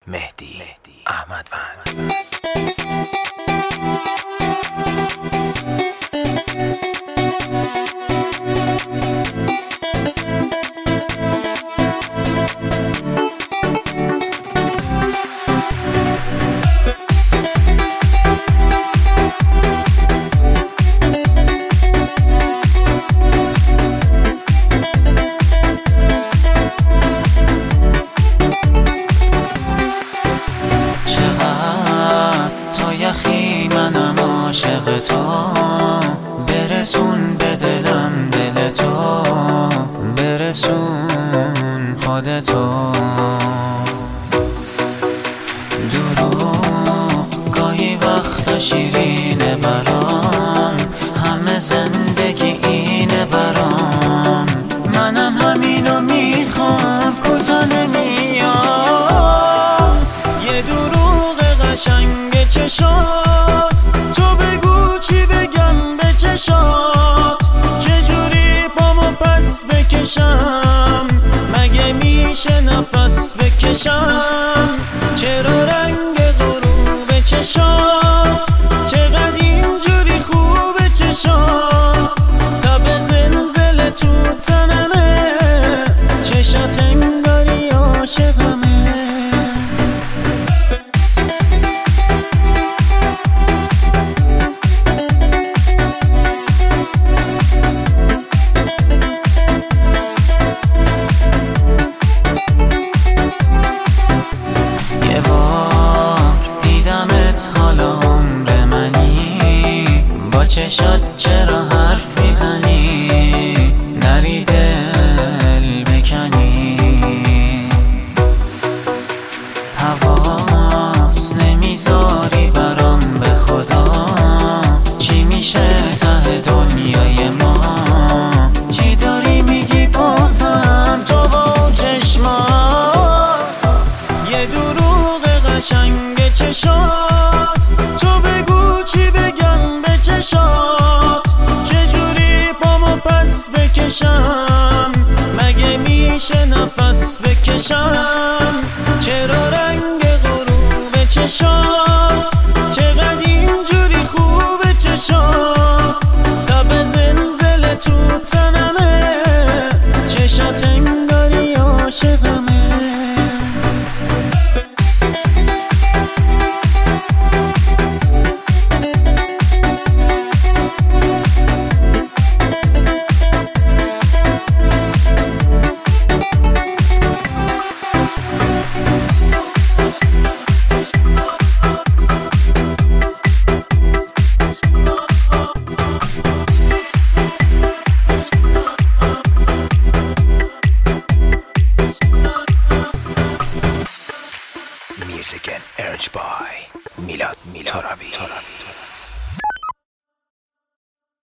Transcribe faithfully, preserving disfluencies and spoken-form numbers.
مهدی احمدوند. منم عاشق تو، برسون به دلم دل تو، برسون خودتو. دروغ گاهی وقتا شیرینه برام، همه زندگی اینه برام. منم همینو میخوام، کوتا نمیام. یه دروغ قشنگ چشات، تو بگو چی بگم به چشات. چجوری پامو پس بکشم، مگه میشه نفس بکشم؟ چرا رنگ غروب چشات چقدر اینجوری خوبه چشات؟ تب زلزله تو تنمه، چشات انگاری عاشقمه. حالا عمر منی، با چشات چرا حرف میزنی؟ نری دل بکنی. حواس نمیذاری برام به خدا، چی میشه ته دنیای ما؟ چی داری میگی بازم تو با چشمات؟ یه دروغ قشنگ چشات، تو بگو چی بگم به چشات؟ چجوری پامو پس بکشم، مگه میشه نفس بکشم؟ چرا رنگ غروب چشات چقدر اینجوری خوبه چشات؟ تب زلزله تو تنمه، چشات انگاری عاشقمه. Music and urged by Milad Milad Torabi.